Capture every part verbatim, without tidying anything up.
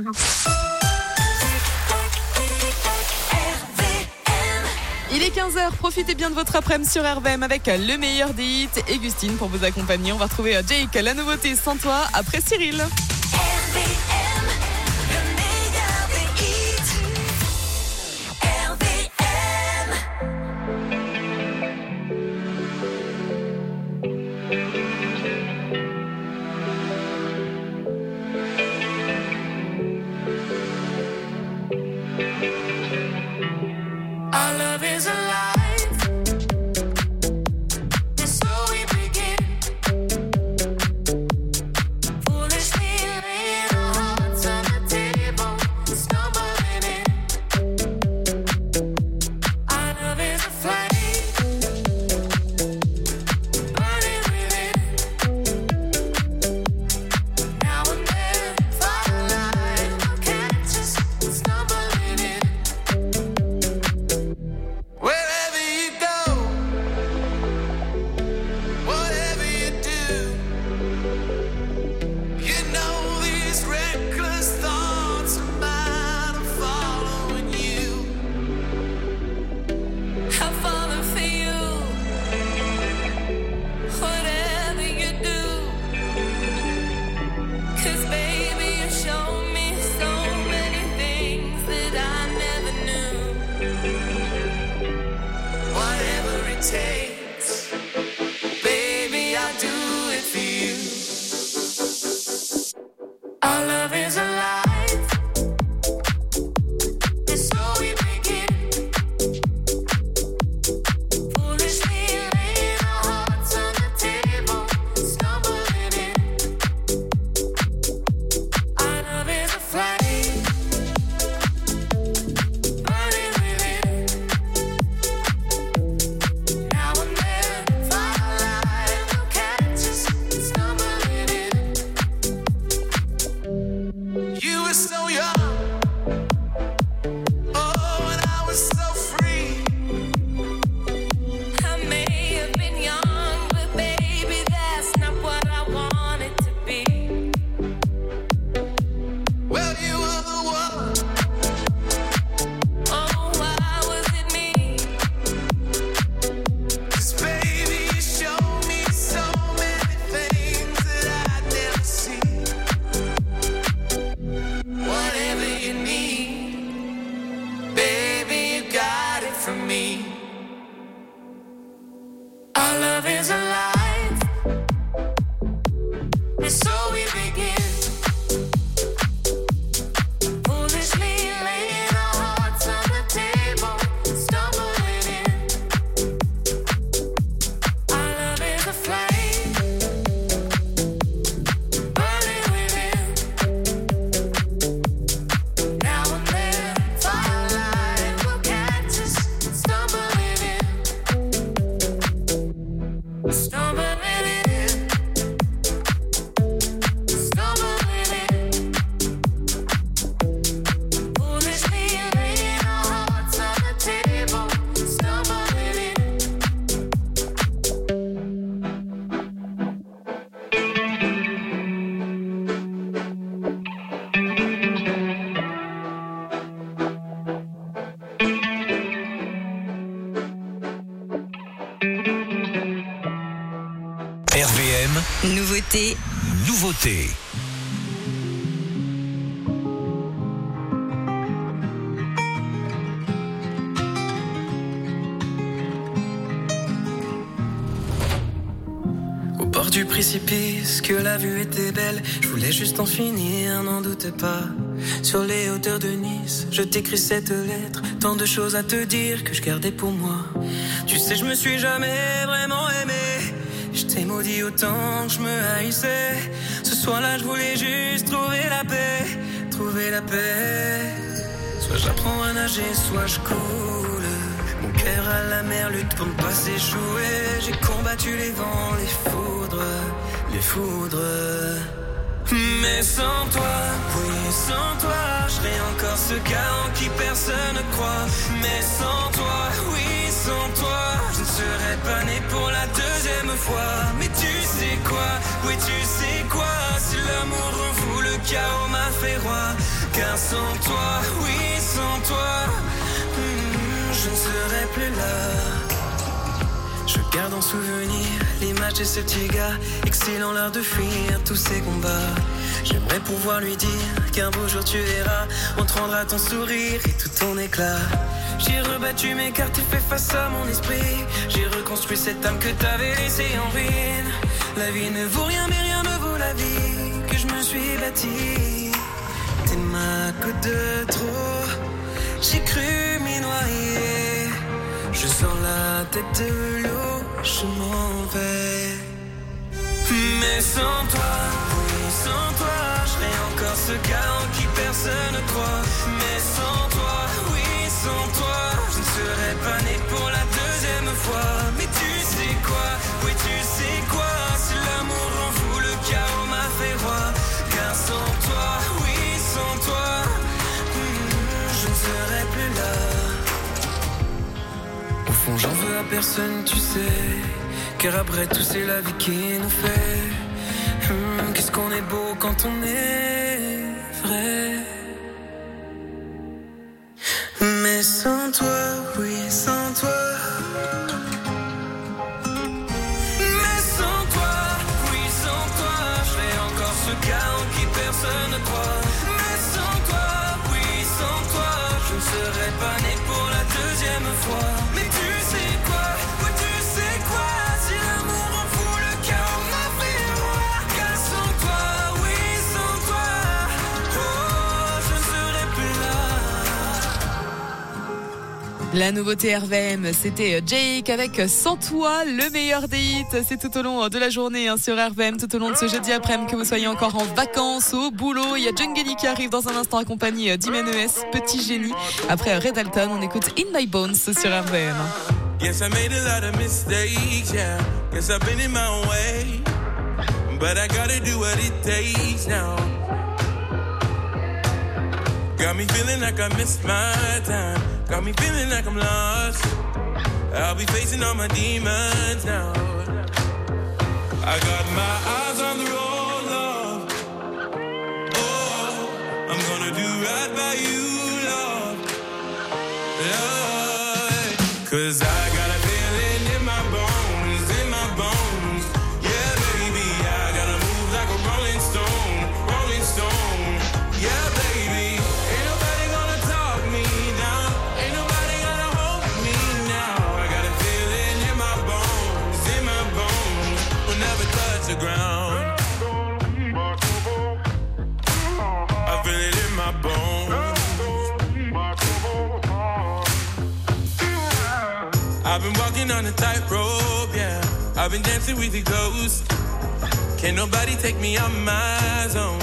Il est quinze heures, profitez bien de votre après-midi sur R V M avec le meilleur des hits et Gustine pour vous accompagner. On va retrouver Jake, la nouveauté Sans toi, après Cyril. R V M, le meilleur des hits. R V Our love is alive. R V M. Nouveauté. Nouveauté. Au bord du précipice, que la vue était belle, je voulais juste en finir, n'en doute pas. Sur les hauteurs de Nice, je t'écris cette lettre, tant de choses à te dire que je gardais pour moi. Tu sais, je me suis jamais vraiment aimé. Je t'ai maudit autant que je me haïssais. Ce soir-là, je voulais juste trouver la paix, trouver la paix. Soit j'apprends à nager, soit je coule. Mon cœur à la mer lutte pour ne pas s'échouer. J'ai combattu les vents, les foudres, les foudres. Mais sans toi, oui, sans toi, je serai encore ce gars en qui personne ne croit. Mais sans toi, oui, sans toi, je ne serais pas né pour la deuxième fois. Mais tu sais quoi, oui, tu sais quoi, si l'amour rend fou, le chaos m'a fait roi. car sans toi, oui, sans toi, hmm, je ne serai plus là. Je garde en souvenir l'image de ce petit gars, excellant l'art de fuir tous ces combats. J'aimerais pouvoir lui dire qu'un beau jour tu verras, on te rendra ton sourire et tout ton éclat. J'ai rebattu mes cartes et fait face à mon esprit. J'ai reconstruit cette âme que t'avais laissée en ruine. La vie ne vaut rien mais rien ne vaut la vie que je me suis bâtie. T'es ma goutte de trop, j'ai cru m'y noyer. Je sors la tête de l'eau, je m'en vais. Mais sans toi, oui sans toi, je serai encore ce gars en qui personne ne croit. Mais sans toi, oui sans toi, je ne serais pas né pour la deuxième fois. Mais tu sais quoi, oui tu sais quoi, si l'amour en vous le chaos m'a fait roi. Car sans toi, oui sans toi, hmm, je ne serais plus là. Au fond j'en veux à personne tu sais, car après tout c'est la vie qui nous fait. Hum, qu'est-ce qu'on est beau quand on est vrai. Mais sans toi, oui sans toi. Mais sans toi, oui sans toi, je serai encore ce gars en qui personne ne croit. Mais sans toi, oui sans toi, je ne serais pas né pour la deuxième fois. Mais tu sais quoi, oui tu sais quoi, si l'amour en fout le chaos m'a fait roi. Car sans toi, oui sans toi, oh je ne serais plus là. La nouveauté R V M, c'était Jake avec Sans toi, le meilleur des hits. C'est tout au long de la journée hein, sur R V M, tout au long de ce jeudi après-midi, que vous soyez encore en vacances, au boulot. Il y a Jungeli qui arrive dans un instant accompagné d'Imen E S, Petit Génie. Après Red Alton, on écoute In My Bones sur R V M. Yes, I made a lot of mistakes, yeah. Guess I've been in my own way. But I gotta do what it takes now. Got me feeling like I missed my time. Got me feeling like I'm lost. I'll be facing all my demons now. I got my eyes on the road, love. Oh, I'm gonna do right by you, love. Love. Cause I got a feeling in my bones, in my bones. Yeah, baby, I gotta move like a rolling stone, rolling stone. Yeah, baby. Ain't nobody gonna talk me down. Ain't nobody gonna hold me now. I got a feeling in my bones, in my bones. We'll never touch the ground. I feel it in my bones. I've been walking on a tightrope, yeah. I've been dancing with the ghost. Can't nobody take me out my zone.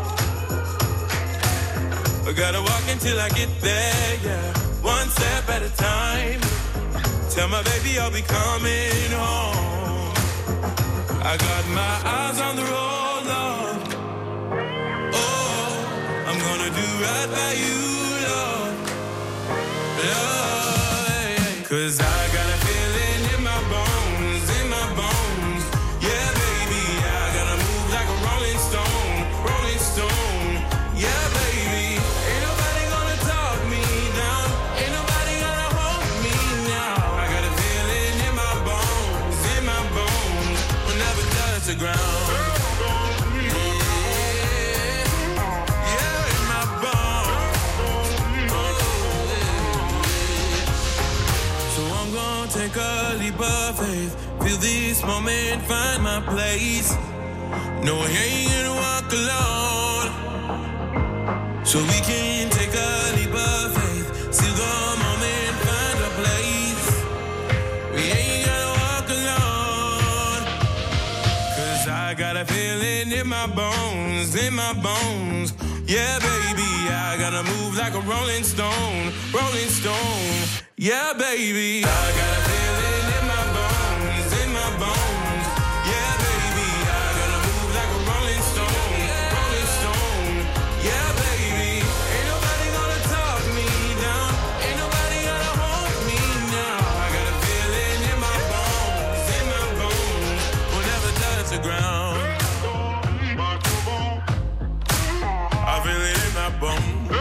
I gotta walk until I get there, yeah. One step at a time. Tell my baby I'll be coming home. I got my eyes on the road, love. Oh, I'm gonna do right by you, love. Love, cause I got a feeling in my bones, in my bones. Yeah, baby, I gotta move like a rolling stone, rolling stone. Yeah, baby, ain't nobody gonna talk me down. Ain't nobody gonna hold me now. I got a feeling in my bones, in my bones. We'll never touch the ground. Take a leap of faith, feel this moment, find my place. No, I ain't gonna walk alone. So we can take a leap of faith, see the moment, find a place. We ain't gonna walk alone. Cause I got a feeling in my bones, in my bones. Yeah, baby, I gotta move like a rolling stone, rolling stone. Yeah, baby, I got a feeling in my bones, in my bones. Yeah, baby, I gotta move like a rolling stone, rolling stone. Yeah, baby, ain't nobody gonna talk me down. Ain't nobody gonna hold me now. I got a feeling in my bones, in my bones. We'll never touch the ground. I feel it in my bones.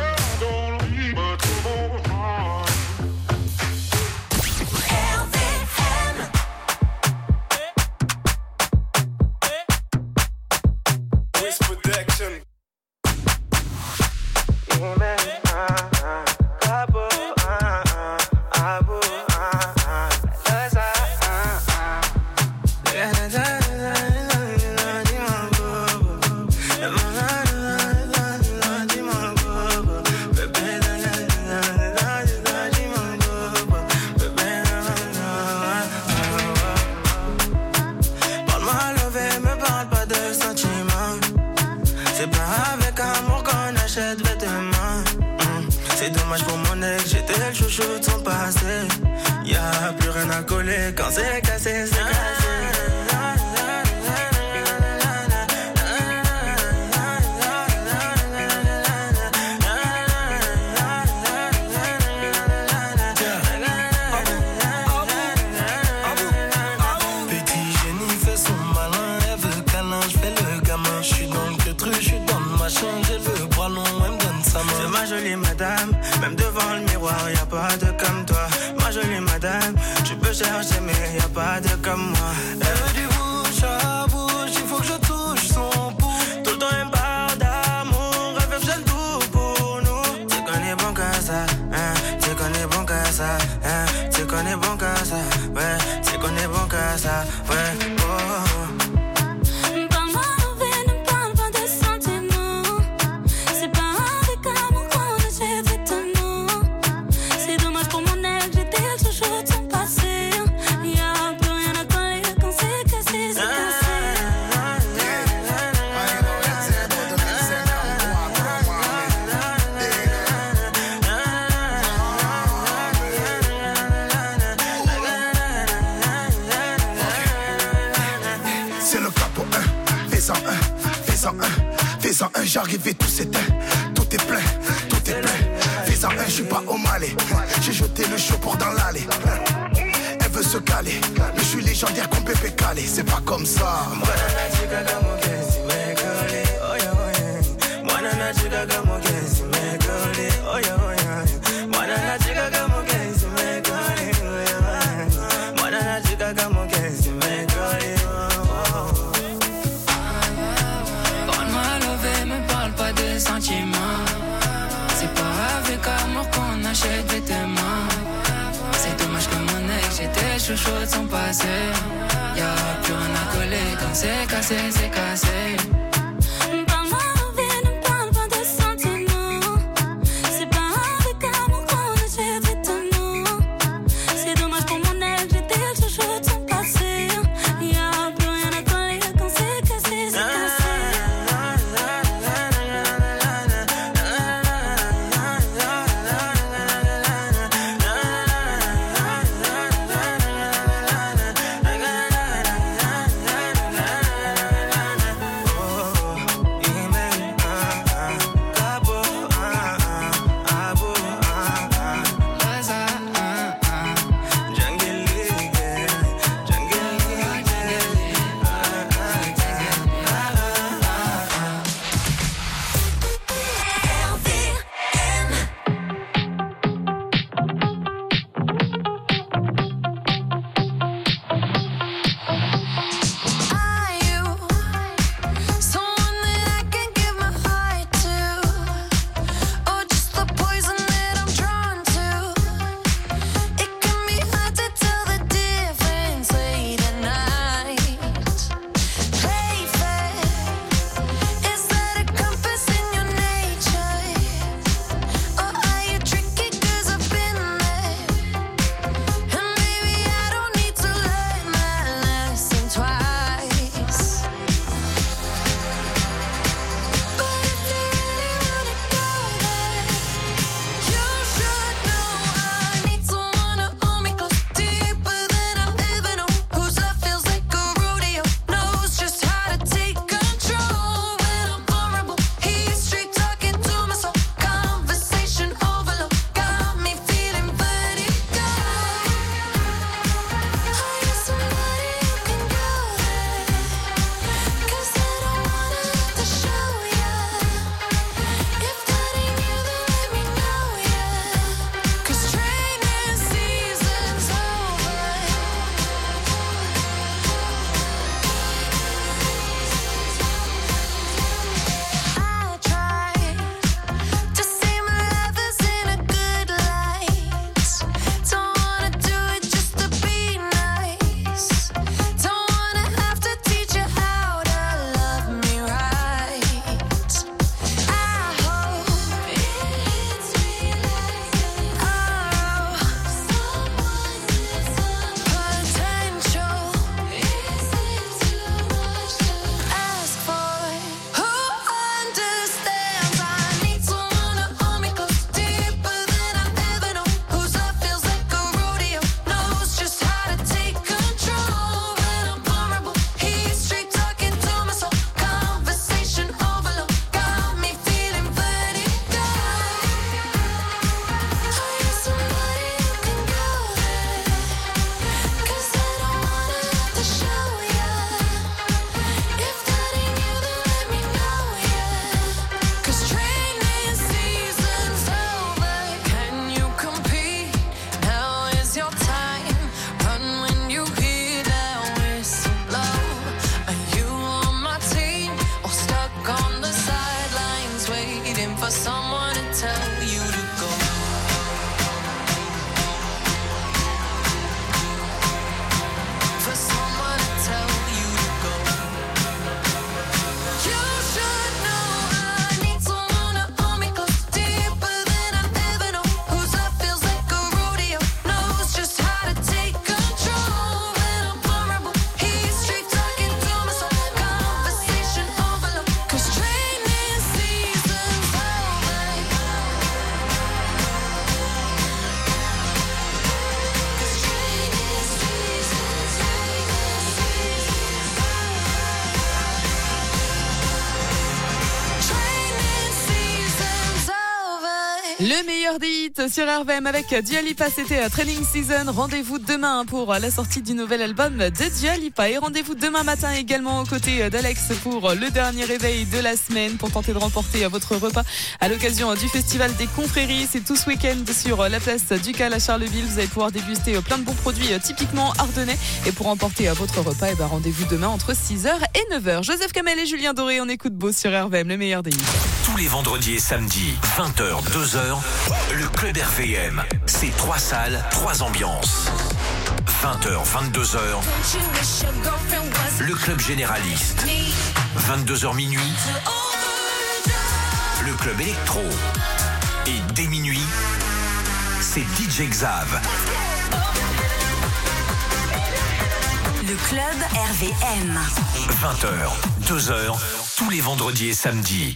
Quand c'est cassé, c'est cassé. Petit génie fait son malin, elle veut câlin, je fais le gamin. Je suis dans le truc, je suis dans le machin, j'ai le bras long, elle me donne sa main. C'est ma jolie madame, même devant le miroir, y'a pas de comme toi. Ma jolie madame, tu peux chercher mais y'a pas de comme moi. Elle veut du bouche à bouche, il faut que je touche son pouce. Tout le temps elle me parle d'amour, elle fait j'aime tout pour nous. Tu connais bon que ça, hein, tu connais bon que ça, hein, tu connais bon que ça, ouais, tu connais bon que ça, ouais, oh. J'arrive et tout s'éteint, tout est plein, tout est plein. Fais en un, je suis pas au Malais. J'ai jeté le chaud pour dans l'allée. Elle veut se caler, mais je suis légendaire comme Pépé Calé. C'est pas comme ça. C'est pas avec amour qu'on achète vêtements. C'est dommage que mon ex, j'étais chouchou de son passé. Y'a plus rien à coller, quand c'est cassé, c'est cassé. Le meilleur des hits sur R V M avec Dua Lipa, c'était Training Season. Rendez-vous demain pour la sortie du nouvel album de Dua Lipa. Et rendez-vous demain matin également aux côtés d'Alex pour le dernier réveil de la semaine pour tenter de remporter votre repas à l'occasion du Festival des Confréries. C'est tout ce week-end sur la place du Cal à Charleville. Vous allez pouvoir déguster plein de bons produits typiquement ardennais. Et pour remporter votre repas, et ben rendez-vous demain entre six heures et neuf heures. Joseph Kamel et Julien Doré, on écoute Beau sur R V M, le meilleur des hits. Tous les vendredis et samedis, vingt heures, deux heures, le Club R V M. C'est trois salles, trois ambiances. vingt heures, vingt-deux heures, le Club Généraliste. vingt-deux heures minuit, le Club Électro. Et dès minuit, c'est D J Xav. Le Club R V M. vingt heures, deux heures, tous les vendredis et samedis.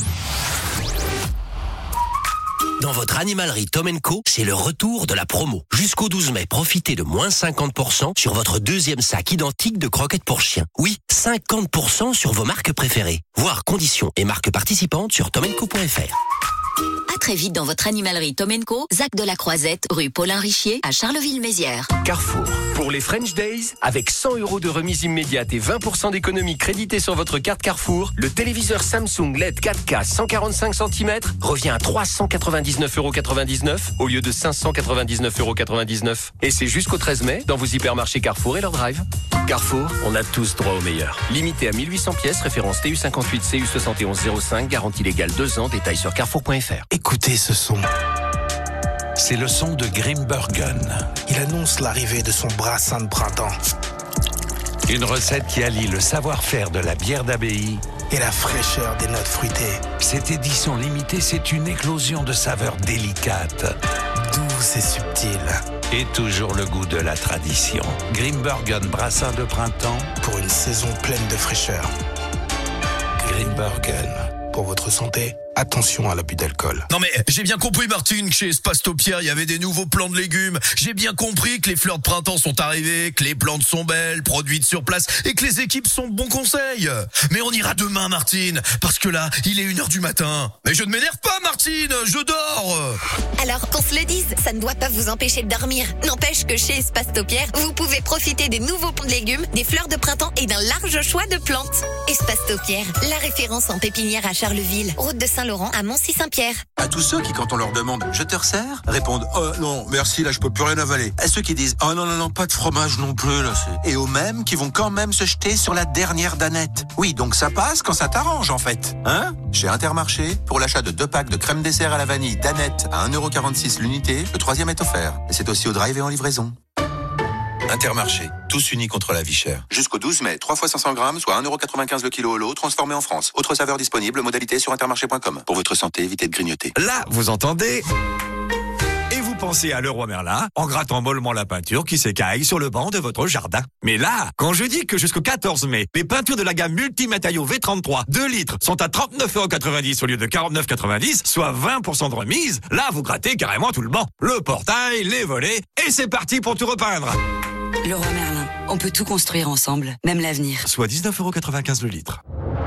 Dans votre animalerie Tom and Co, c'est le retour de la promo. Jusqu'au douze mai, profitez de moins cinquante pour cent sur votre deuxième sac identique de croquettes pour chiens. Oui, cinquante pour cent sur vos marques préférées. Voir conditions et marques participantes sur tom and co point f r. À très vite dans votre animalerie Tom and Co, Zac de la Croisette, rue Paulin Richier, à Charleville-Mézières. Carrefour. Pour les French Days, avec cent euros de remise immédiate et vingt pour cent d'économie créditée sur votre carte Carrefour, le téléviseur Samsung L E D quatre K cent quarante-cinq centimètres revient à trois cent quatre-vingt-dix-neuf euros quatre-vingt-dix-neuf au lieu de cinq cent quatre-vingt-dix-neuf euros quatre-vingt-dix-neuf. Et c'est jusqu'au treize mai dans vos hypermarchés Carrefour et leur drive. Carrefour, on a tous droit au meilleur. Limité à mille huit cents pièces, référence T U cinquante-huit C U soixante et onze zéro cinq, garantie légale deux ans, détails sur carrefour point f r. Écoutez ce son. C'est le son de Grimbergen. Il annonce l'arrivée de son brassin de printemps. Une recette qui allie le savoir-faire de la bière d'abbaye et la fraîcheur des notes fruitées. Cette édition limitée, c'est une éclosion de saveurs délicates, douce et subtile. Et toujours le goût de la tradition. Grimbergen brassin de printemps pour une saison pleine de fraîcheur. Grimbergen. Pour votre santé, attention à l'abus d'alcool. Non mais j'ai bien compris Martine que chez Espace Taupière il y avait des nouveaux plants de légumes. J'ai bien compris que les fleurs de printemps sont arrivées, que les plantes sont belles, produites sur place et que les équipes sont de bons conseils. Mais on ira demain Martine, parce que là il est une heure du matin. Mais je ne m'énerve pas Martine, je dors. Alors qu'on se le dise, ça ne doit pas vous empêcher de dormir. N'empêche que chez Espace Taupière, vous pouvez profiter des nouveaux plants de légumes, des fleurs de printemps et d'un large choix de plantes. Espace Taupière, la référence en pépinière à Charleville, route de Saint-Laurent à Moncy-Saint-Pierre. À tous ceux qui, quand on leur demande « Je te resserre ?» répondent « Oh non, merci, là je peux plus rien avaler ». À ceux qui disent « Oh non, non, non, pas de fromage non plus, là c'est... » Et aux mêmes qui vont quand même se jeter sur la dernière danette. Oui, donc ça passe quand ça t'arrange en fait. Hein ? Chez Intermarché, pour l'achat de deux packs de crème dessert à la vanille danette à un euro quarante-six l'unité, le troisième est offert. Et c'est aussi au drive et en livraison. Intermarché, tous unis contre la vie chère. Jusqu'au douze mai, trois fois cinq cents grammes, soit un euro quatre-vingt-quinze le kilo au lot, transformé en France. Autre saveur disponible, modalité sur intermarché point com. Pour votre santé, évitez de grignoter. Là, vous entendez ? Et vous pensez à Leroy Merlin en grattant mollement la peinture qui s'écaille sur le banc de votre jardin. Mais là, quand je dis que jusqu'au quatorze mai, les peintures de la gamme Multimatériaux V trente-trois deux litres sont à trente-neuf euros quatre-vingt-dix au lieu de quarante-neuf euros quatre-vingt-dix, soit vingt pour cent de remise, là vous grattez carrément tout le banc. Le portail, les volets, et c'est parti pour tout repeindre. Leroy Merlin, on peut tout construire ensemble, même l'avenir. Soit dix-neuf euros quatre-vingt-quinze le litre.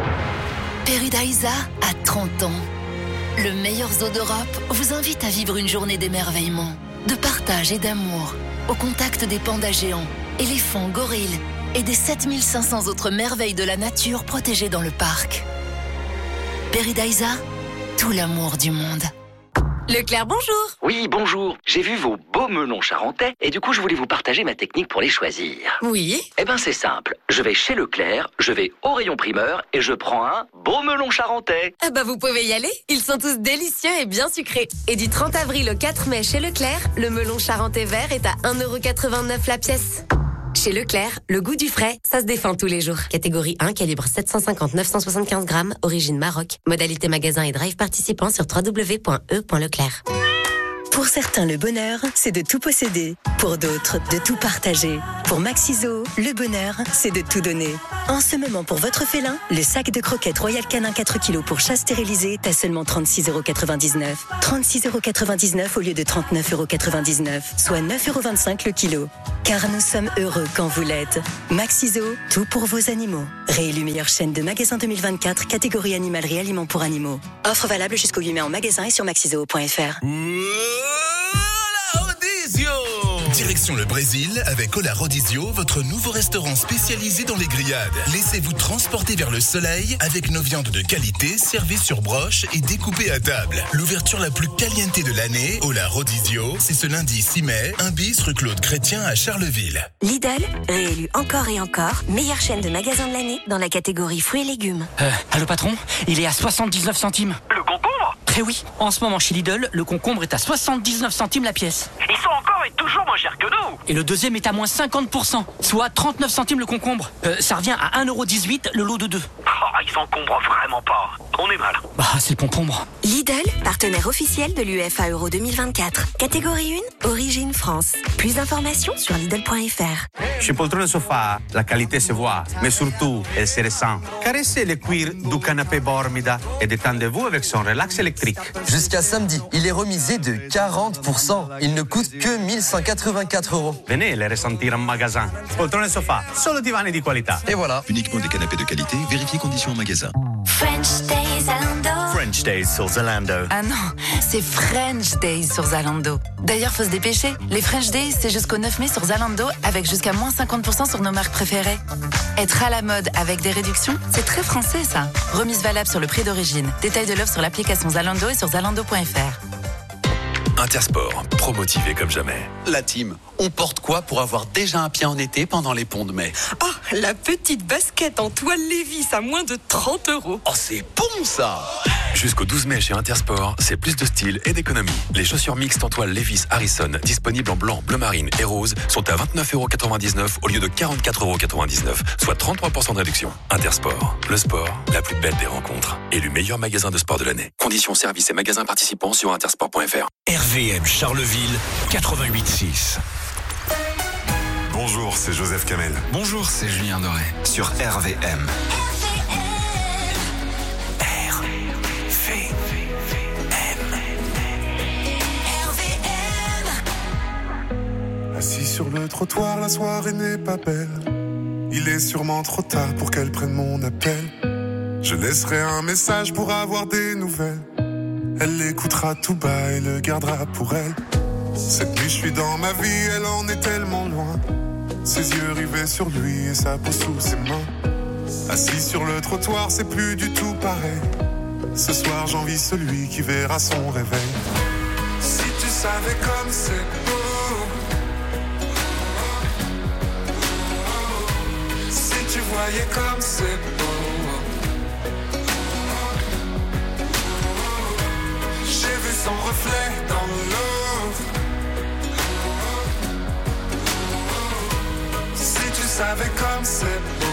Paradisa a trente ans. Le meilleur zoo d'Europe vous invite à vivre une journée d'émerveillement, de partage et d'amour, au contact des pandas géants, éléphants, gorilles et des sept mille cinq cents autres merveilles de la nature protégées dans le parc. Paradisa, tout l'amour du monde. Leclerc, bonjour. Oui, bonjour. J'ai vu vos beaux melons charentais et du coup, je voulais vous partager ma technique pour les choisir. Oui. Eh ben, c'est simple. Je vais chez Leclerc, je vais au rayon primeur et je prends un beau melon charentais. Ah bah, vous pouvez y aller. Ils sont tous délicieux et bien sucrés. Et du trente avril au quatre mai chez Leclerc, le melon charentais vert est à un euro quatre-vingt-neuf la pièce. Chez Leclerc, le goût du frais, ça se défend tous les jours. Catégorie un, calibre sept cent cinquante neuf cent soixante-quinze grammes, origine Maroc. Modalité magasin et drive participant sur w w w point e point leclerc. Pour certains, le bonheur, c'est de tout posséder. Pour d'autres, de tout partager. Pour Maxiso, Le bonheur, c'est de tout donner. En ce moment, pour votre félin, le sac de croquettes Royal Canin quatre kilos pour chat stérilisé est à seulement trente-six euros quatre-vingt-dix-neuf. trente-six euros quatre-vingt-dix-neuf au lieu de trente-neuf euros quatre-vingt-dix-neuf, soit neuf euros vingt-cinq le kilo. Car nous sommes heureux quand vous l'êtes. Maxiso, tout pour vos animaux. Réélu meilleure chaîne de magasins deux mille vingt-quatre, catégorie animalerie aliments pour animaux. Offre valable jusqu'au huit mai en magasin et sur maxiso point f r. Direction le Brésil avec Ola Rodizio, votre nouveau restaurant spécialisé dans les grillades. Laissez-vous transporter vers le soleil avec nos viandes de qualité servies sur broche et découpées à table. L'ouverture la plus caliente de l'année, Ola Rodizio, c'est ce lundi six mai, un bis rue Claude Chrétien à Charleville. Lidl, réélu encore et encore, meilleure chaîne de magasins de l'année dans la catégorie fruits et légumes. Euh, allô patron, il est à soixante-dix-neuf centimes. Le concombre ? Eh oui, en ce moment chez Lidl, le concombre est à soixante-dix-neuf centimes la pièce. Ils sont encore et toujours moins chers que nous. Et le deuxième est à moins cinquante pour cent, soit trente-neuf centimes le concombre. Euh, ça revient à un euro dix-huit le lot de deux. Oh, ils s'encombrent vraiment pas. On est mal. Bah, c'est le concombre. Lidl, partenaire officiel de l'U E F A Euro deux mille vingt-quatre. Catégorie un, origine France. Plus d'informations sur Lidl point f r. Chez Poltrone Sofa, la qualité se voit, mais surtout, elle se ressent. Caressez le cuir du canapé Bormida et détendez-vous avec son relax électrique. Jusqu'à samedi, il est remisé de quarante pour cent. Il ne coûte que mille cent quatre-vingt-quatre euros. Venez le ressentir en magasin. Poltrone Sofa, solo divani di qualità. Et voilà. Uniquement des canapés de qualité, vérifiez conditions en magasin. French Days Zalando. French Days sur Zalando. Ah non, c'est French Days sur Zalando. D'ailleurs, faut se dépêcher. Les French Days, c'est jusqu'au neuf mai sur Zalando avec jusqu'à moins cinquante pour cent sur nos marques préférées. Être à la mode avec des réductions, c'est très français ça. Remise valable sur le prix d'origine. Détail de l'offre sur l'application Zalando et sur zalando point f r. Intersport, promotivé comme jamais. La team, on porte quoi pour avoir déjà un pied en été pendant les ponts de mai? Ah, la petite basket en toile Levi's à moins de trente euros. Oh, c'est bon ça! Jusqu'au douze mai chez Intersport, c'est plus de style et d'économie. Les chaussures mixtes en toile Levi's Harrison, disponibles en blanc, bleu marine et rose, sont à vingt-neuf euros quatre-vingt-dix-neuf au lieu de quarante-quatre euros quatre-vingt-dix-neuf, soit trente-trois pour cent de réduction. Intersport, le sport, la plus belle des rencontres. Élu meilleur magasin de sport de l'année. Conditions, services et magasins participants sur intersport point f r. R V M Charleville, quatre-vingt-huit six. Bonjour, c'est Joseph Kamel. Bonjour, c'est Julien Doré. Sur R V M. Assis sur le trottoir, la soirée n'est pas belle. Il est sûrement trop tard pour qu'elle prenne mon appel. Je laisserai un message pour avoir des nouvelles. Elle l'écoutera tout bas et le gardera pour elle. Cette nuit je suis dans ma vie, elle en est tellement loin. Ses yeux rivés sur lui et sa peau sous ses mains. Assis sur le trottoir, c'est plus du tout pareil. Ce soir j'envie celui qui verra son réveil. Si tu savais comme c'est beau. Si tu voyais comme c'est beau. J'ai vu son reflet dans l'eau. Si tu savais comme c'est beau.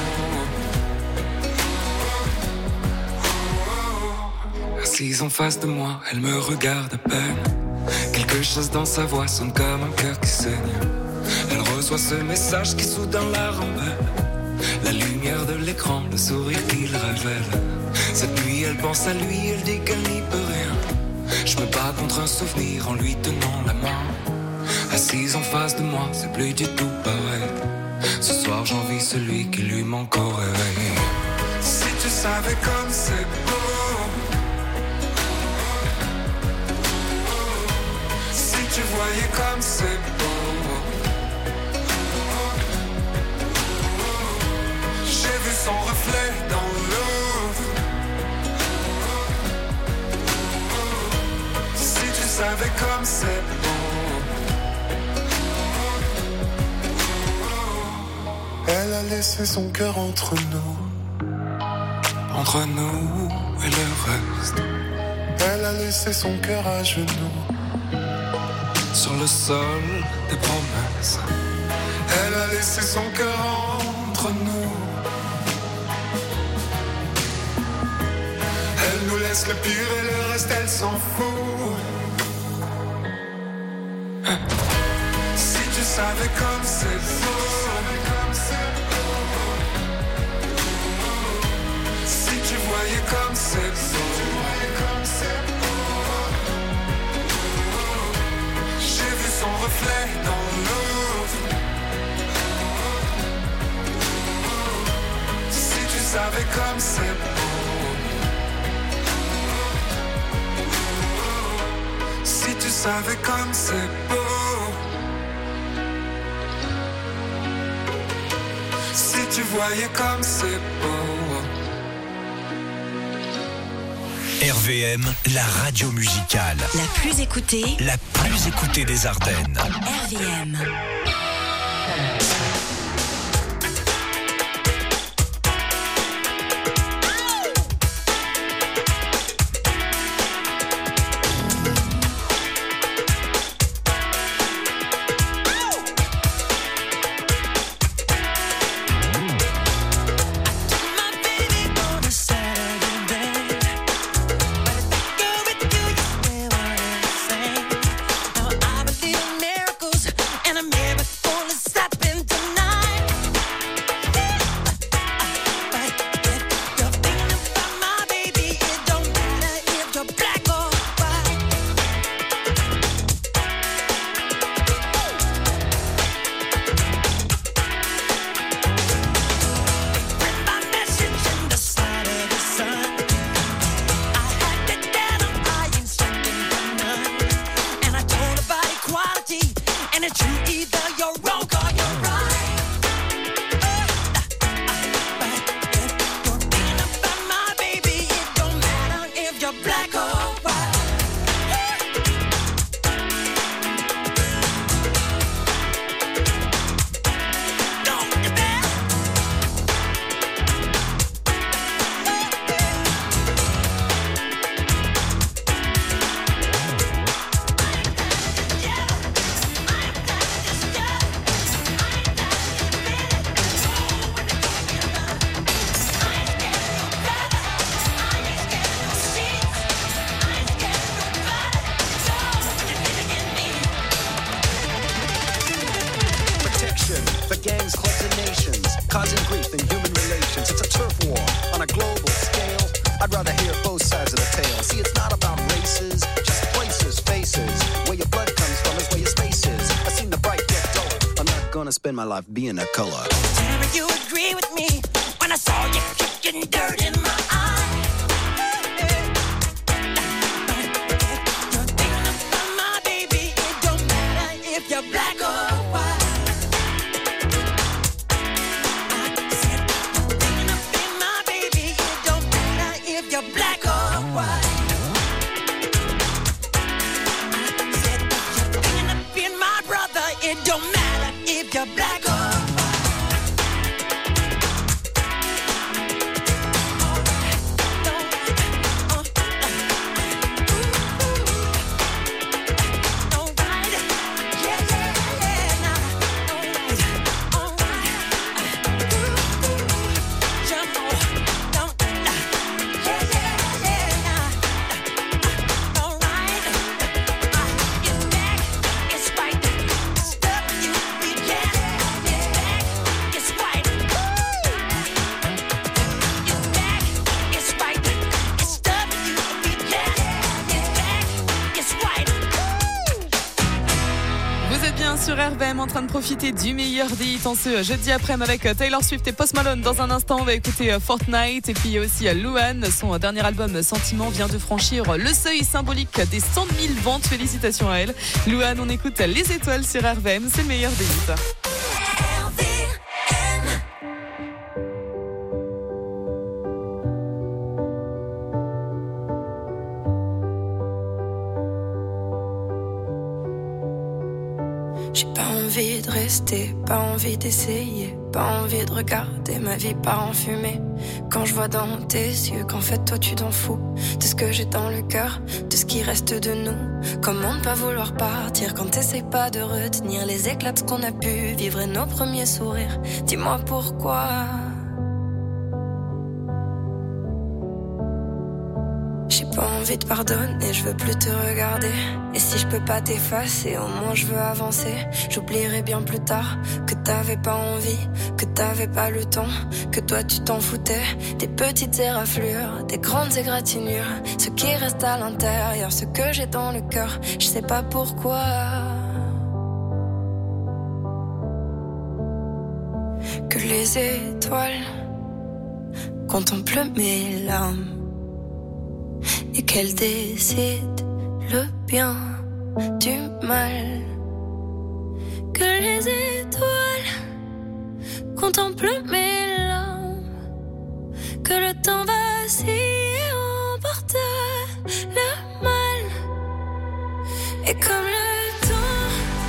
Assise en face de moi, elle me regarde à peine. Quelque chose dans sa voix sonne comme un cœur qui saigne. Elle reçoit ce message qui soudain la rembelle. La lumière de l'écran, le sourire qu'il révèle. Cette nuit elle pense à lui, elle dit qu'elle n'y peut rien. Je me bats contre un souvenir en lui tenant la main. Assise en face de moi, c'est plus du tout pareil. Ce soir j'envie celui qui lui manque au réveil. Si tu savais comme c'est beau. Si tu voyais comme c'est beau. J'ai vu son reflet dans l'eau. Si tu savais comme c'est beau. Elle a laissé son cœur entre nous. Entre nous et le reste. Elle a laissé son cœur à genoux. Sur le sol des promesses. Elle a laissé son cœur entre nous. Elle nous laisse le pire et le reste elle s'en fout. Si tu savais comme c'est beau. reflet dans l'autre. Si tu savais comme c'est beau. Si tu savais comme c'est beau. Si tu voyais comme c'est beau. R V M, la radio musicale. La plus écoutée. La plus écoutée des Ardennes. R V M. Spend my life being a color. Tell me you agree with me when I saw you kicking dirt in my eye. You're thinking about my baby. It don't matter if you're black or white. I said you're thinking about my baby. It don't matter if you're black or white. I said you're thinking about my brother. It don't matter if you're black or sur R V M en train de profiter du meilleur des hits en ce jeudi après-midi avec Taylor Swift et Post Malone. Dans un instant, on va écouter Fortnite et puis il y a aussi Luan. Son dernier album Sentiment vient de franchir le seuil symbolique des cent mille ventes. Félicitations à elle. Luan, on écoute Les Étoiles sur R V M, c'est le meilleur des hits. J'ai pas envie de rester, pas envie d'essayer, pas envie de regarder ma vie part en fumée. Quand je vois dans tes yeux qu'en fait toi tu t'en fous de ce que j'ai dans le cœur, de ce qui reste de nous. Comment ne pas vouloir partir quand t'essayes pas de retenir les éclats de ce qu'on a pu vivre et nos premiers sourires. Dis-moi pourquoi. J'ai pas envie de pardonner, je veux plus te regarder. Et si je peux pas t'effacer, au moins je veux avancer. J'oublierai bien plus tard que t'avais pas envie, que t'avais pas le temps, que toi tu t'en foutais. Des petites éraflures, des grandes égratignures, ce qui reste à l'intérieur, ce que j'ai dans le cœur, je sais pas pourquoi. les étoiles contemplent mes larmes et qu'elles décident le bien du mal. Que les étoiles contemplent mes larmes, que le temps vacille et emporte le mal. Et comme le temps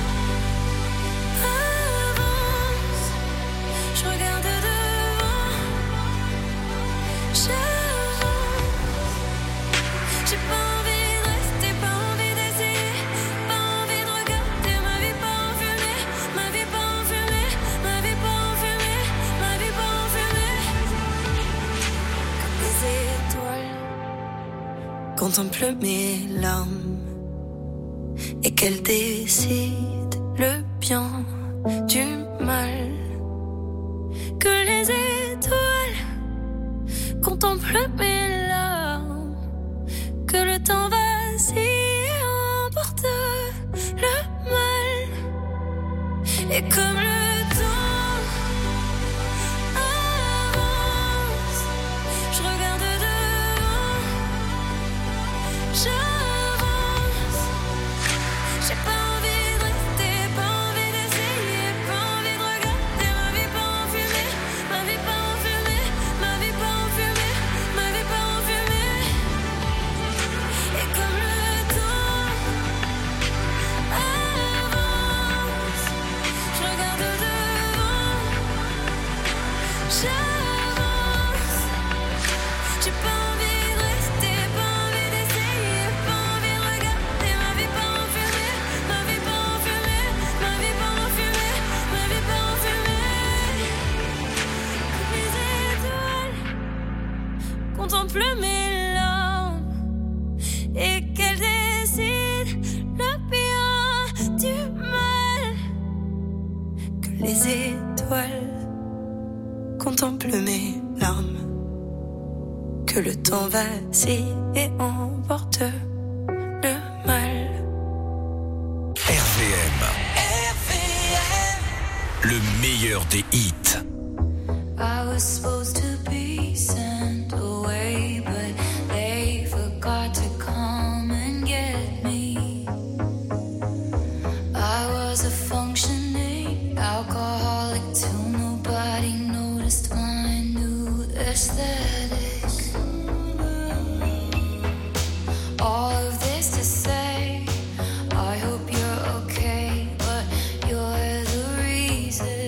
avance, je regarde devant, j'avance. J'ai pas envie de rester, pas envie d'essayer, pas envie de regarder ma vie pas en fumée, ma vie pas en fumée, ma vie pas en fumée, ma vie pas en fumée. Comme les étoiles contemplent mes larmes et qu'elles décident le bien du mal. Que les étoiles contemplent mes larmes, que le temps vacille et emporte le mal. Et comme le temps avance, je regarde devant, j'avance. J'ai pas envie de rester, pas envie d'essayer, pas envie de regarder ma vie pas en fumée, ma vie pas en fumée, ma vie pas en fumée, ma vie pas en fumée. Et comme le temps avance, je regarde devant, j'avance. J'ai pas envie de rester, pas envie d'essayer, pas envie de regarder ma vie pas en fumée, ma vie pas en fumée, ma vie pas en fumée, ma vie pas en fumée. Comme les étoiles contemplent mes larmes et qu'elles décident le bien du mal. Que les étoiles contemplent mes larmes, que le temps vacille et emporte le mal. R V M. Le meilleur des hits. I was supposed to be sent away, but they forgot to come and get me. I was a functioning alcoholic till nobody noticed my new aesthetic. All of this to say, I hope you're okay, but you're the reason.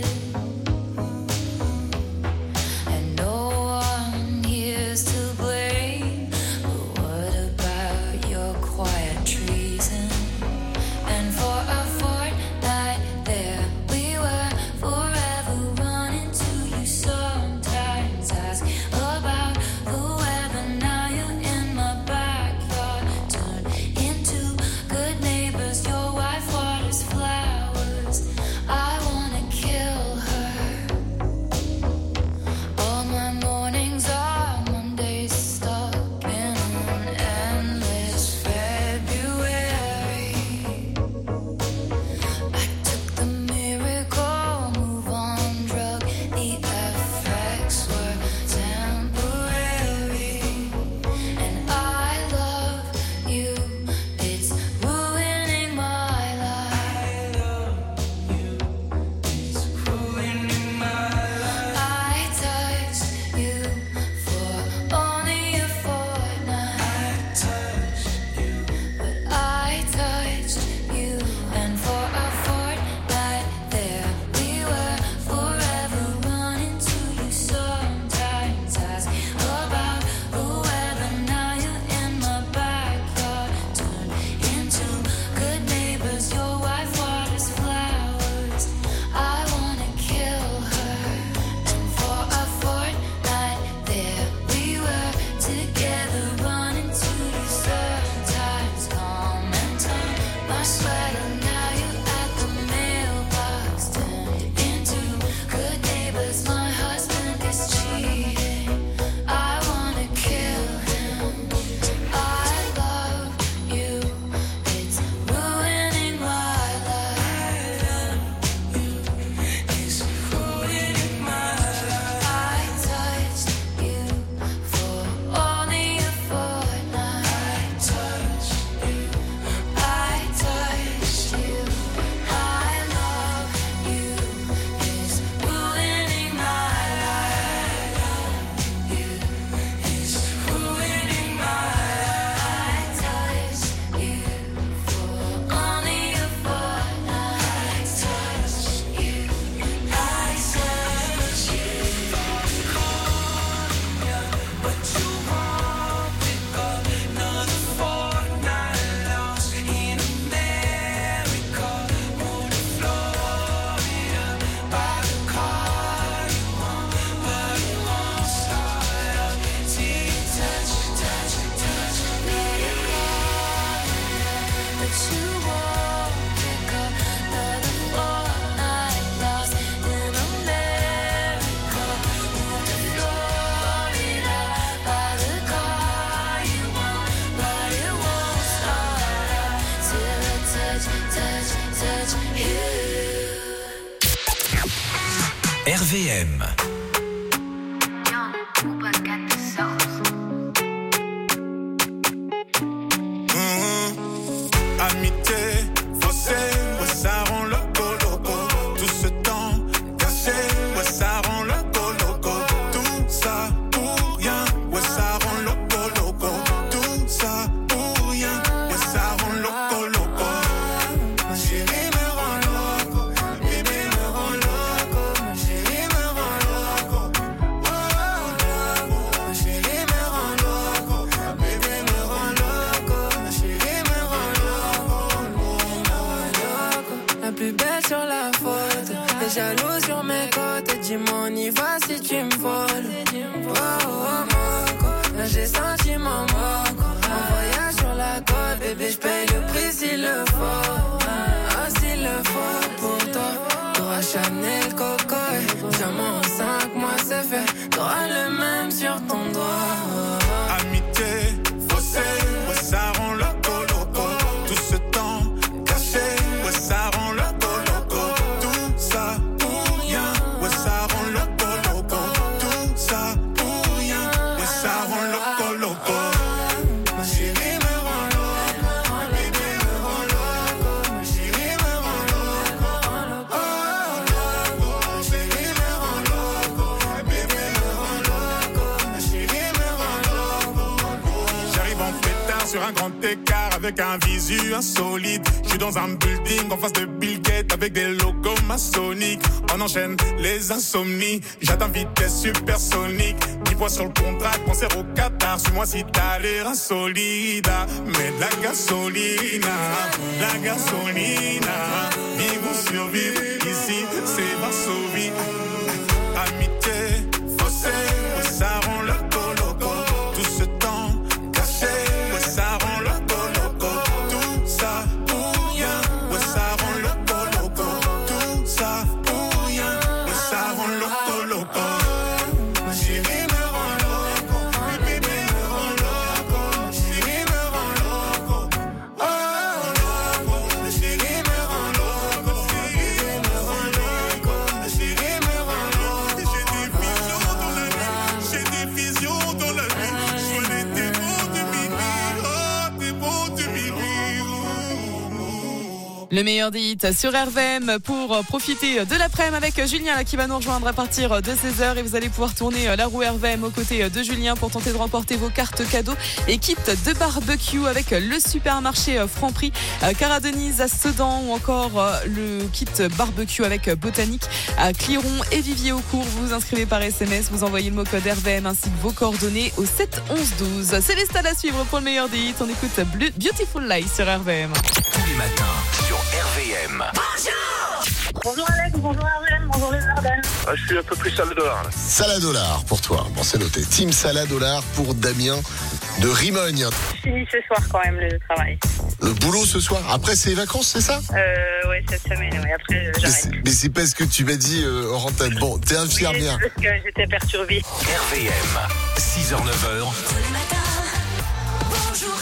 And no one here's to blame, but what about your quiet treason? And for a fortnight there we were, forever running to you. Sometimes ask about the weather, now you're in my backyard. Turn into good neighbors, your wife waters flowers. I wanna kill her. All my mornings are Mondays stuck in an endless February. I took the miracle move on drug, the effects were temporary. And I love you, it's ruining my life. I touched you for only a fortnight. But I touched you, and for a fortnight there we were, forever running to you. Sometimes ask about the weather, now you're in my backyard. Turn into good neighbors, your wife waters flowers. I wanna kill her. And for a fortnight there we were, together running to you. Sometimes calm and turn my sweater, now you're at the mailbox. Turned into good neighbors, my husband is cheating. I wanna kill him. I love you, it's ruining my life. It's ruining my life. V M. Amitié, faussée, ouais, ça rend loco, loco. Tout ce temps caché, ouais, ça rend loco, loco. Tout ça pour rien, ouais, ça rend loco, loco. Tout ça pour rien, ouais, ça rend loco, loco. Ma chérie me rend loco, ma bébé me rend loco. Ma chérie me rend loco, oh, loco. Ma chérie me rend loco, ma bébé me rend loco. Ma chérie me rend La plus belle sur la photo, t'es jaloux sur mes côtes. Dis-moi on y va si tu me voles. Oh, oh, Moco, là j'ai senti mon moco. En voyage sur la côte, bébé j'paye le prix s'il le faut. Ah s'il le faut pour toi, t'auras Chanel Coco. Diamant en cinq mois c'est fait, t'auras le même sur ton doigt. Amitié, faussée, ouais, ça rend loco, loco. Tout ce temps caché, ouais, ça rend loco, loco. Tout ça pour rien, ouais, ça rend loco, loco. Tout ça pour rien, ouais, ça rend loco, loco. Ma chérie me rend loco, ma bébé me rend loco. Ma chérie me rend loco, oh, loco. Ma chérie me rend loco, ma bébé me rend loco. Ma chérie me rend loco. J'arrive en pétard sur un grand écart avec un visu insolite. Je suis dans un building en face de Bill Gates avec des logos maçonniques. On enchaîne les insomnies. J'atteins vitesse supersonique. dix fois sur le contrat, concert au Qatar. Suis-moi si t'as l'air insolide. Mais de la gasolina, la gasolina. Vivre ou survivre, ici c'est Varsovie. Amitié, faussée, ouais, ça rend loco, loco. Tout ce temps caché, ouais, ça rend loco, loco. Tout ça pour rien, ouais, ça rend loco, loco. Tout ça pour rien, ouais, ça rend loco, loco. Ma chérie me rend loco, ma bébé me rend loco. Ma chérie me rend loco, oh, loco. Ma chérie me rend loco, ma chérie me rend loco. Ma chérie me rend loco. J'ai des visions dans la nuit, j'ai des visions dans la nuit. Je vois les démons de minuit, oh, démons de minuit. Le meilleur des hits sur R V M pour profiter de l'après-midi avec Julien là, qui va nous rejoindre à partir de seize heures et vous allez pouvoir tourner la roue R V M aux côtés de Julien pour tenter de remporter vos cartes cadeaux et kits de barbecue avec le supermarché Franprix, Cara Denise à Sedan ou encore le kit barbecue avec Botanique à Cliron et Vivier-au-Court. Vous vous inscrivez par S M S, vous envoyez le mot code R V M ainsi que vos coordonnées au sept onze douze. C'est les stades à suivre pour le meilleur des hits. On écoute Beautiful Lies sur R V M. Tous les matins sur R V M. Bonjour Alex, bonjour R V M, bonjour les Ardennes. Ah, je suis un peu plus salade dollar. Là. Salade dollar pour toi. Bon, c'est noté. Team salade dollar pour Damien de Rimogne. Je finis ce soir quand même le travail. Le boulot ce soir. Après, c'est les vacances, c'est ça? Euh, ouais, cette semaine, ouais. Après, euh, Mais j'arrête. c'est, mais c'est pas ce que tu m'as dit euh, hors antenne. Bon, t'es infirmière. Oui, parce que j'étais perturbée. R V M, six heures neuf heures. Bonjour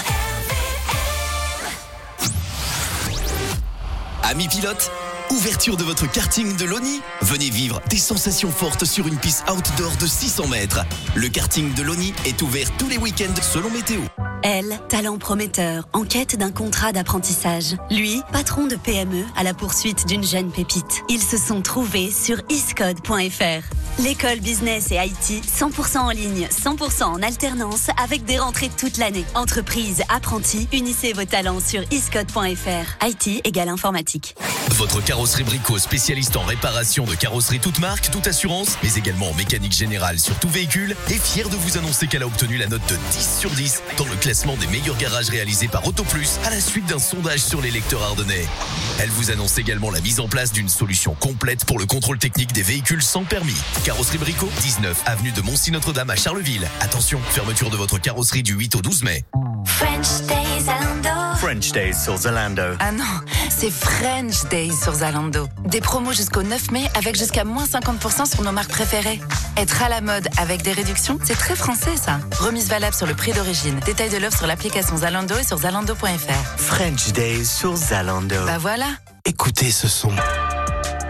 Amis pilotes, ouverture de votre karting de Loni. Venez vivre des sensations fortes sur une piste outdoor de six cents mètres. Le karting de Loni est ouvert tous les week-ends selon météo. Elle, talent prometteur, en quête d'un contrat d'apprentissage. Lui, patron de P M E à la poursuite d'une jeune pépite. Ils se sont trouvés sur iscode point f r. L'école business et I T, cent pour cent en ligne, cent pour cent en alternance, avec des rentrées toute l'année. Entreprise, apprentis, unissez vos talents sur iscode point f r. I T égale informatique. Votre carrosserie Brico, spécialiste en réparation de carrosserie toute marque, toute assurance, mais également en mécanique générale sur tout véhicule, est fière de vous annoncer qu'elle a obtenu la note de dix sur dix dans le classement des meilleurs garages réalisés par Autoplus à la suite d'un sondage sur les lecteurs ardennais. Elle vous annonce également la mise en place d'une solution complète pour le contrôle technique des véhicules sans permis. Carrosserie Brico, dix-neuf avenue de Moncy-Notre-Dame à Charleville. Attention, fermeture de votre carrosserie du huit au douze mai. French Days Zalando. French Days sur Zalando. Ah non, c'est French Days sur Zalando. Des promos jusqu'au neuf mai avec jusqu'à moins cinquante pour cent sur nos marques préférées. Être à la mode avec des réductions, c'est très français ça. Remise valable sur le prix d'origine. Détail de l'offre sur l'application Zalando et sur zalando point f r. French Days sur Zalando. Bah voilà. Écoutez ce son.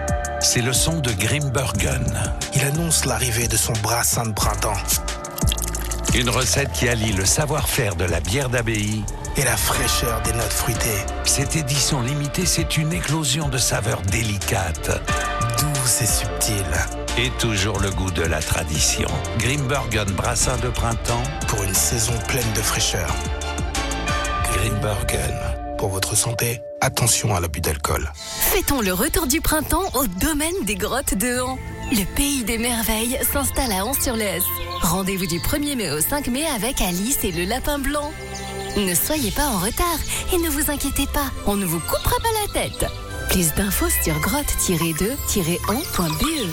c'est le son de Grimbergen. Il annonce l'arrivée de son brassin de printemps. Une recette qui allie le savoir-faire de la bière d'abbaye et la fraîcheur des notes fruitées. Cette édition limitée, c'est une éclosion de saveurs délicates, douce et subtile. Et toujours le goût de la tradition. Grimbergen brassin de printemps pour une saison pleine de fraîcheur. Grimbergen. Pour votre santé, attention à l'abus d'alcool. Fêtons le retour du printemps au domaine des grottes de Han. Le pays des merveilles s'installe à Han-sur-le-Hesse. Rendez-vous du premier mai au cinq mai avec Alice et le lapin blanc. Ne soyez pas en retard et ne vous inquiétez pas, on ne vous coupera pas la tête. Plus d'infos sur grotte tiret deux tiret han point b e.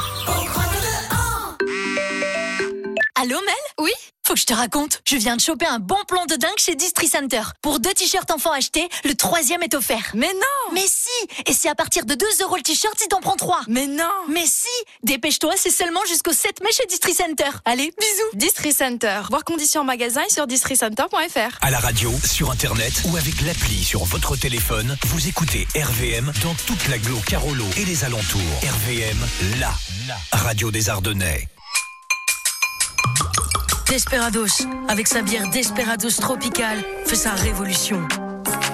Allô Mel ? Oui ? Faut que je te raconte. Je viens de choper un bon plan de dingue chez Distri Center. Pour deux t-shirts enfants achetés, le troisième est offert. Mais non ! Mais si ! Et c'est à partir de deux euros le t-shirt si t'en prends trois. Mais non ! Mais si ! Dépêche-toi, c'est seulement jusqu'au sept mai chez Distri Center. Allez, bisous. Distri Center. Voir conditions en magasin et sur distri center point f r. À la radio, sur internet ou avec l'appli sur votre téléphone, vous écoutez R V M dans toute l'agglo Carolo et les alentours. R V M, la, la radio des Ardennais. Desperados, avec sa bière Desperados Tropical, fait sa révolution. Pourquoi ?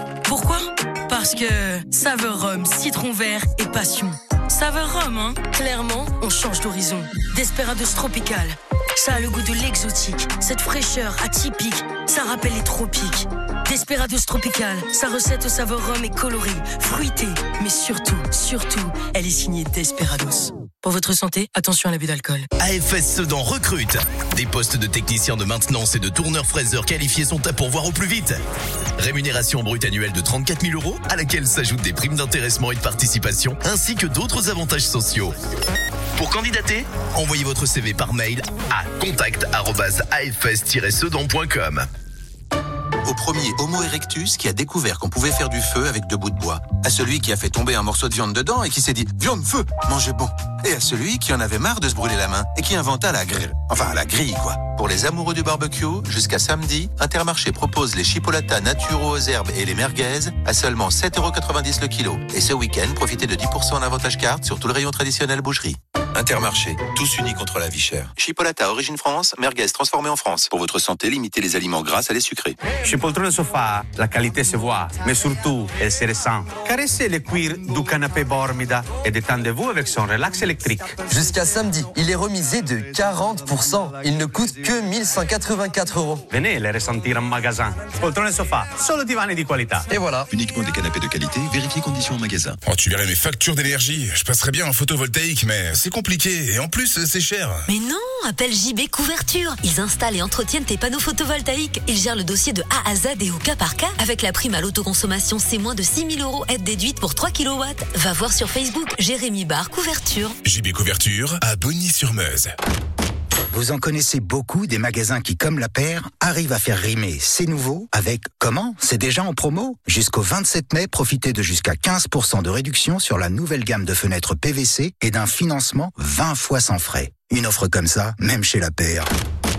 Parce que saveur rhum, citron vert et passion. Saveur rhum, hein ? Clairement, on change d'horizon. Desperados Tropical, ça a le goût de l'exotique. Cette fraîcheur atypique, ça rappelle les tropiques. Desperados Tropical, sa recette au saveur rhum est colorée, fruitée, mais surtout, surtout, elle est signée Desperados. Pour votre santé, attention à l'abus d'alcool. A F S Sedan recrute. Des postes de techniciens de maintenance et de tourneurs-fraiseurs qualifiés sont à pourvoir au plus vite. Rémunération brute annuelle de trente-quatre mille euros, à laquelle s'ajoutent des primes d'intéressement et de participation, ainsi que d'autres avantages sociaux. Pour candidater, envoyez votre C V par mail à contact arobase a f s tiret sedan point com. Au premier Homo erectus qui a découvert qu'on pouvait faire du feu avec deux bouts de bois. À celui qui a fait tomber un morceau de viande dedans et qui s'est dit « Viande, feu, mangez bon !» Et à celui qui en avait marre de se brûler la main et qui inventa la grille. Enfin, la grille, quoi. Pour les amoureux du barbecue, jusqu'à samedi, Intermarché propose les chipolatas naturaux aux herbes et les merguez à seulement sept euros quatre-vingt-dix le kilo. Et ce week-end, profitez de dix pour cent en avantage carte sur tout le rayon traditionnel boucherie. Intermarché, tous unis contre la vie chère. Chipolata origine France, merguez transformée en France. Pour votre santé, limitez les aliments gras à les sucrés. Chez Poltrone Sofa, la qualité se voit, mais surtout, elle se ressent. Caressez le cuir du canapé Bormida et détendez-vous avec son relax électrique. Jusqu'à samedi, il est remisé de quarante pour cent. Il ne coûte que mille cent quatre-vingt-quatre euros. Venez les ressentir en magasin. Poltrone Sofa, solo divani di qualità. Et voilà. Uniquement des canapés de qualité, vérifiez conditions en magasin. Oh, tu verrais mes factures d'énergie. Je passerais bien en photovoltaïque, mais c'est compliqué. Et en plus, c'est cher. Mais non, appelle J B Couverture. Ils installent et entretiennent tes panneaux photovoltaïques. Ils gèrent le dossier de A à Z et au cas par cas. Avec la prime à l'autoconsommation, c'est moins de six mille euros, aide déduite pour trois kilowatts. Va voir sur Facebook, Jérémy Bar Couverture. J B Couverture à Bogny-sur-Meuse. Vous en connaissez beaucoup des magasins qui, comme la paire, arrivent à faire rimer c'est nouveau avec comment ? C'est déjà en promo ? Jusqu'au vingt-sept mai, profitez de jusqu'à quinze pour cent de réduction sur la nouvelle gamme de fenêtres P V C et d'un financement vingt fois sans frais. Une offre comme ça, même chez la paire,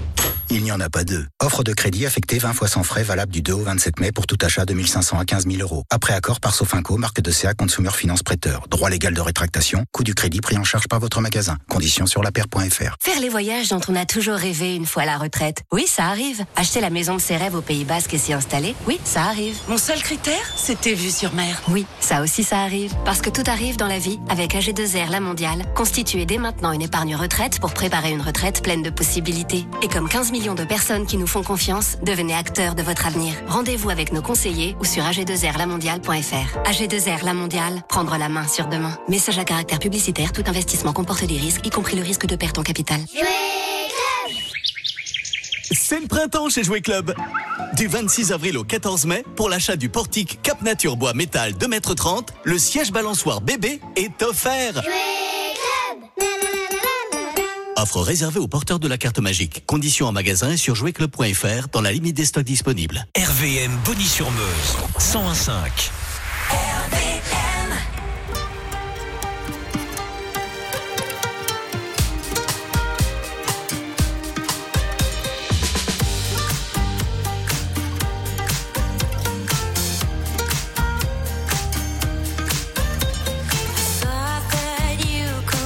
il n'y en a pas deux. Offre de crédit affectée vingt fois sans frais, valable du deux au vingt-sept mai pour tout achat de mille cinq cents à quinze mille euros. Après accord par Sofinco, marque de C A Consumer Finance Prêteur. Droit légal de rétractation, coût du crédit pris en charge par votre magasin. Conditions sur la paire point f r. Faire les voyages dont on a toujours rêvé une fois à la retraite. Oui, ça arrive. Acheter la maison de ses rêves au Pays Basque et s'y installer. Oui, ça arrive. Mon seul critère, c'était vue sur mer. Oui, ça aussi ça arrive. Parce que tout arrive dans la vie avec A G deux R La Mondiale. Constituez dès maintenant une épargne retraite pour préparer une retraite pleine de possibilités. Et comme quinze millions de personnes qui nous font confiance, devenez acteurs de votre avenir. Rendez-vous avec nos conseillers ou sur a g deux r la mondiale point f r. A G deux R La Mondiale, prendre la main sur demain. Message à caractère publicitaire, tout investissement comporte des risques, y compris le risque de perte en capital. C'est le printemps chez Jouet Club. Du vingt-six avril au quatorze mai, pour l'achat du portique Cap Nature Bois Métal deux mètres trente, le siège balançoire bébé est offert. Offre réservée aux porteurs de la carte magique. Conditions en magasin et sur jouet club point f r dans la limite des stocks disponibles. R V M Bogny-sur-Meuse, cent un virgule cinq. R V M. Thought that you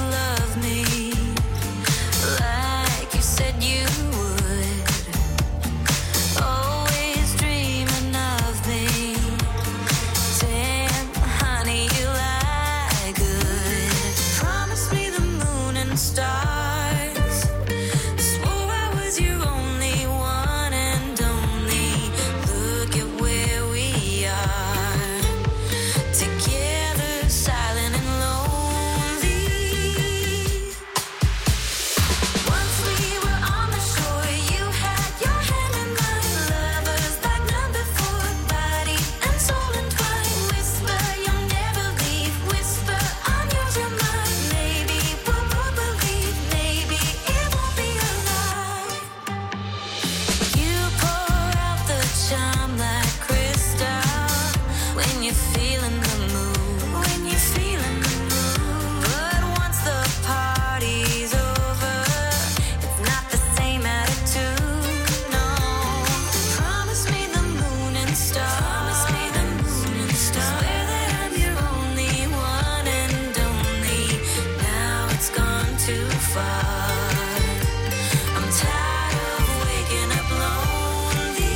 feeling the mood, when you're feeling the mood. But once the party's over, it's not the same attitude, no. Promise me the moon and stars. Promise me the moon and stars. Swear that I'm your only one and only. Now it's gone too far. I'm tired of waking up lonely.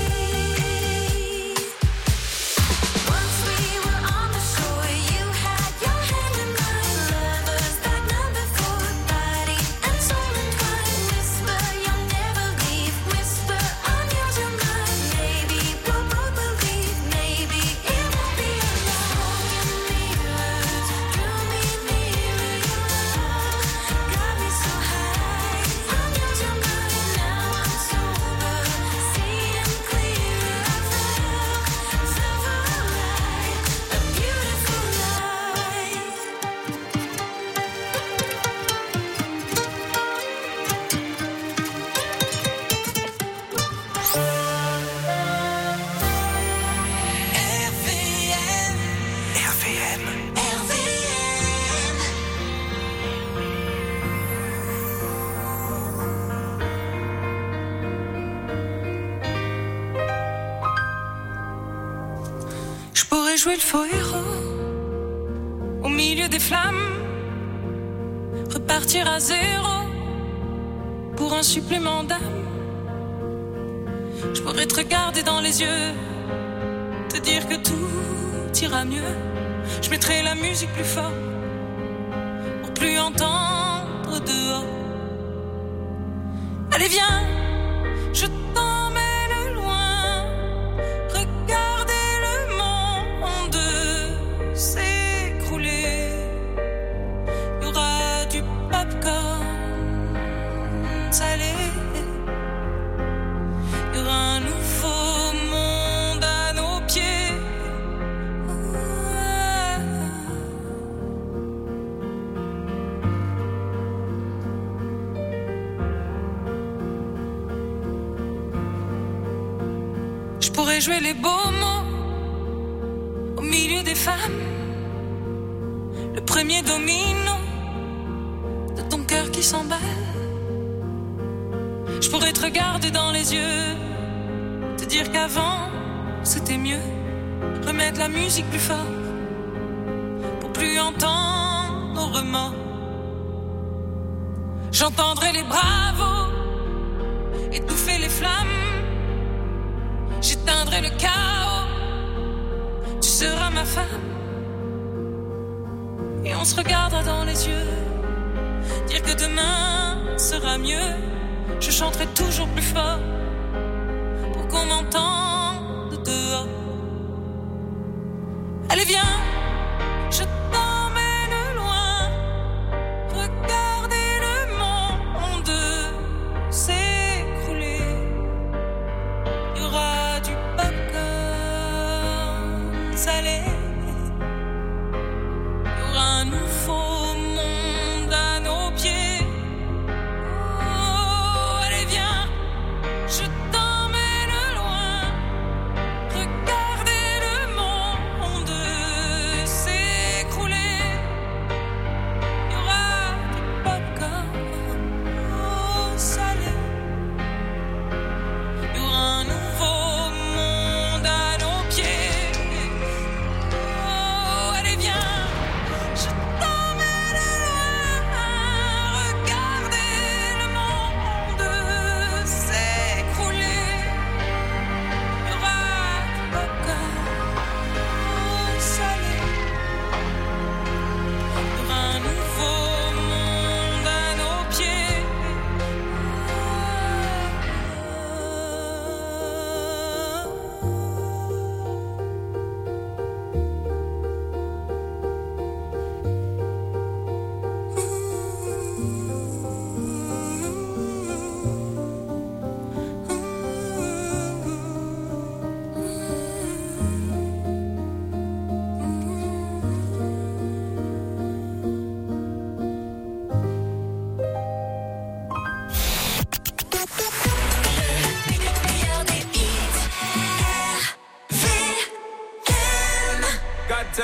Once we were on the shore, you had your hand in mine. Lovers that number for body and soul entwined. Whisper you'll never leave. Whisper I'm yours, you're mine. Maybe we'll both believe. Maybe it won't be alone. Mirrors drew me nearer. Your love got me so high. I'm yours, you're mine. Now I'm sober, seeing clearer. I felt silver light, a beautiful light. R V M, R V M, R V M. Je pourrais jouer le faux héros au milieu des flammes, repartir à zéro pour un supplément d'âme. Je pourrais te regarder dans les yeux, te dire que tout ira mieux. Je mettrai la musique plus fort pour plus entendre dehors. Allez viens, je t'emmène loin. Regardez le monde s'écrouler. Il y aura du popcorn salé. Il y aura un nouveau monde à nos pieds. Je pourrais jouer les beaux mots au milieu des femmes. Le premier domino de ton cœur qui s'emballe. Je pourrais te regarder dans les yeux, te dire qu'avant c'était mieux. Remettre la musique plus fort pour plus entendre nos remords. J'entendrai les bravos étouffer les flammes. J'éteindrai le chaos. Tu seras ma femme. Et on se regardera dans les yeux, dire que demain sera mieux. Je chanterai toujours plus fort pour qu'on m'entende dehors. Allez viens, je t'emmène loin. Regardez le monde s'écrouler. Il y aura du popcorn salé. Il y aura un nouveau monde à nos pieds. Oh, allez viens, je t'emmène loin. Regardez le monde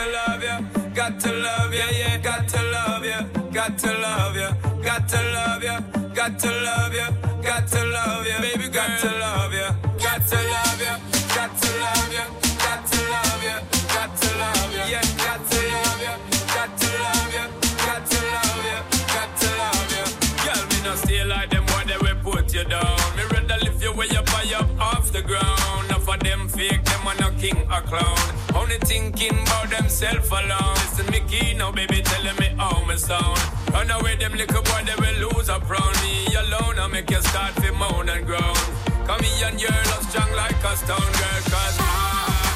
love you, got to love you, yeah, got to love you, got to love you, got to love you, got to love you, got to love you, baby, got to love you, got to love you, got to love you, got to love you, got to love you, yeah, got to love you, got to love you, got to love you, got to love you. Girl, me no stay like them boy, they will put you down. Me rather lift you way up high up off the ground. Enough of them fake, them are no king or clown. Only thinking about themself alone. Listen me key now, baby, telling me how me sound. Run away them little boy, they will lose up round me alone. I make you start to moan and groan. Come here and you're love strong like a stone girl, cause I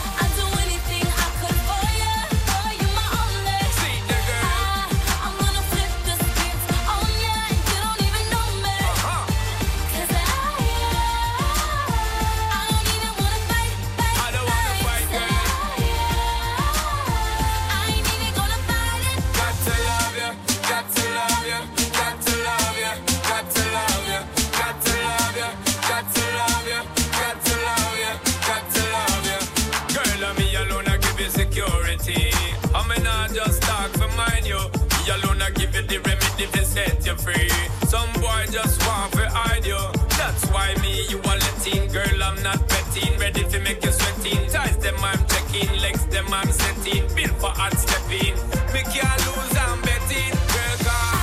set you free. Some boy just want to hide you. That's why me, you are letting. Girl, I'm not betting. Ready to make you sweating. Ties them I'm checking. Legs them I'm setting. Built for hot stepping. Me can't lose, I'm betting. Girl, God.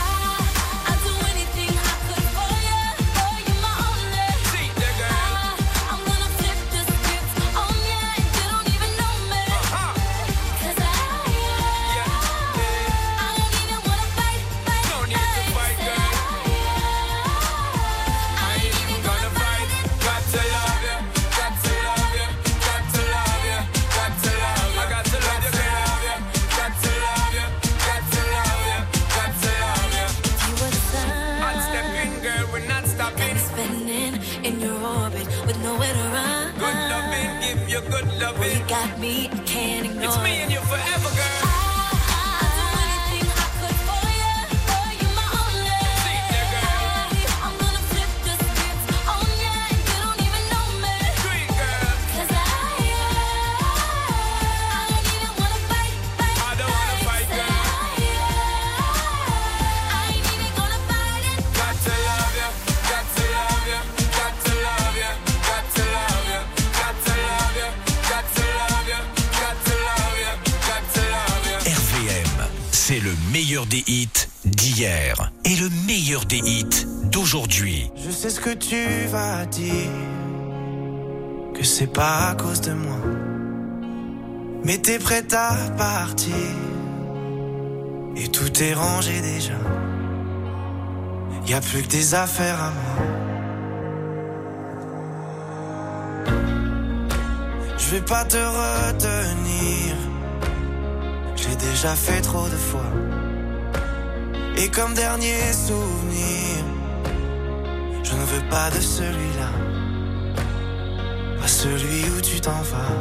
Your good loving. You got me, I can't ignore. It's me and you forever, girl. C'est le meilleur des hits d'hier et le meilleur des hits d'aujourd'hui. Je sais ce que tu vas dire, que c'est pas à cause de moi, mais t'es prête à partir et tout est rangé déjà. Y a plus que des affaires à moi. Je vais pas te retenir, j'ai déjà fait trop de fois. Et comme dernier souvenir, je ne veux pas de celui-là, pas celui où tu t'en vas.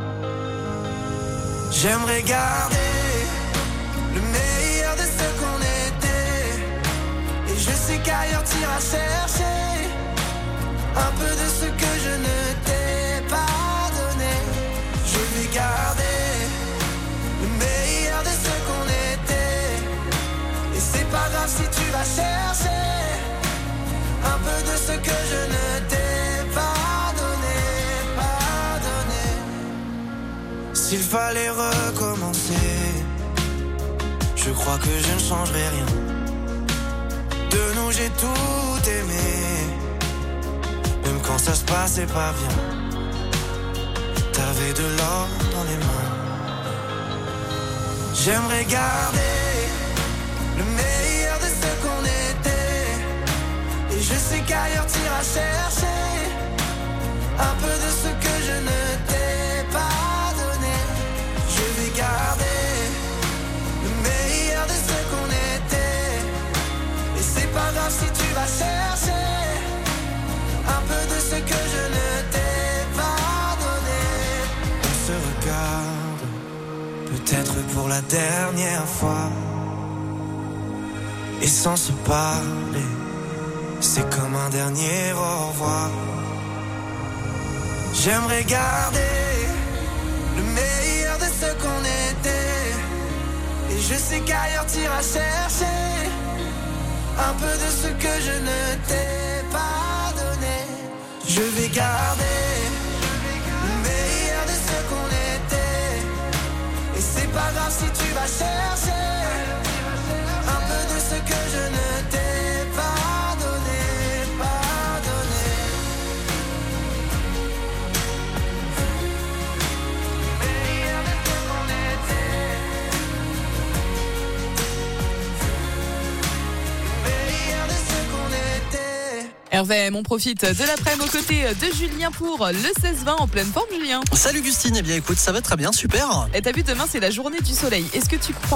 J'aimerais garder le meilleur de ce qu'on était, et je sais qu'ailleurs t'iras chercher un peu de ce que je ne t'ai pas donné. Je vais garder le meilleur de ce qu'on était, et c'est pas grave si tu vas chercher un peu de ce que je ne t'ai pas donné, pas donné. S'il fallait recommencer, je crois que je ne changerai rien. De nous j'ai tout aimé, même quand ça se passait pas bien. T'avais de l'or dans les mains. J'aimerais garder le meilleur de ce qu'on était, et je sais qu'ailleurs t'iras chercher un peu de ce que je ne t'ai pas donné. Je vais garder le meilleur de ce qu'on était, et c'est pas grave si tu vas chercher un peu de ce que je ne t'ai pas donné. On se regarde, peut-être pour la dernière fois, et sans se parler, c'est comme un dernier au revoir. J'aimerais garder le meilleur de ce qu'on était, Et je sais qu'ailleurs t'iras chercher un peu de ce que je ne t'ai pas donné. Je vais garder le meilleur de ce qu'on était. Et c'est pas grave si tu vas chercher un peu de ce que je ne t'ai pas donné, pas donné. Le meilleur de ce qu'on était. Le meilleur de ce qu'on était. R V M, on profite de l'après-midi aux côtés de Julien pour le seize vingt en pleine forme, Julien. Salut Gustine, eh bien écoute, ça va très bien, super. Et t'as vu, demain c'est la journée du soleil. Est-ce que tu crois